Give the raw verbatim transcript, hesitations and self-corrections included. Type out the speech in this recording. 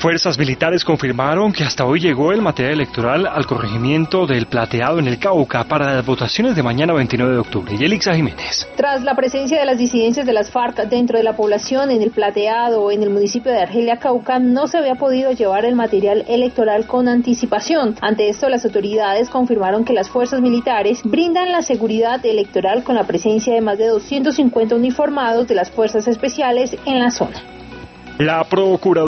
Fuerzas militares confirmaron que hasta hoy llegó el material electoral al corregimiento del Plateado en el Cauca para las votaciones de mañana veintinueve de octubre. Yelixa Jiménez. Tras la presencia de las disidencias de las FARC dentro de la población en el Plateado, en el municipio de Argelia, Cauca, no se había podido llevar el material electoral con anticipación. Ante esto, las autoridades confirmaron que las fuerzas militares brindan la seguridad electoral con la presencia de más de doscientos cincuenta uniformados de las fuerzas especiales en la zona. La Procuraduría